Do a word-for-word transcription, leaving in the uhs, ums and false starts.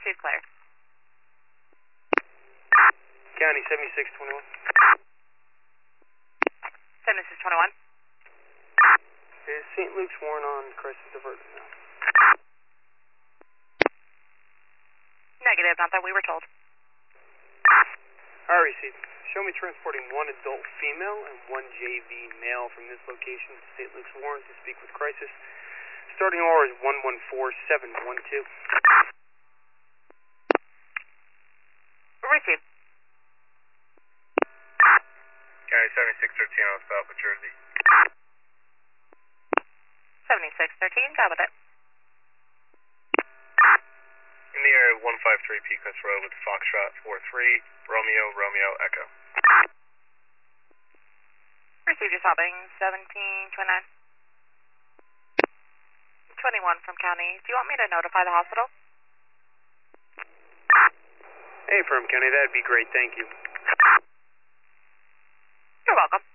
Receive clear. County seventy-six twenty-one. seventy-six twenty-one. Is Saint Luke's Warren on Crisis diverted now? Negative, not that we were told. Alright, received. Show me transporting one adult female and one J V male from this location to Saint Luke's Warren to speak with Crisis. Starting hour is one one four seven one two. Receive. County seventy-six thirteen on South of Jersey. seventy-six thirteen, got with it. In the area one five three Pecos Road with Foxtrot four three, Romeo, Romeo, Echo. Receive your stopping, seventeen twenty-nine. twenty-one from county. Do you want me to notify the hospital? Hey, from County, that'd be great, thank you. You're welcome.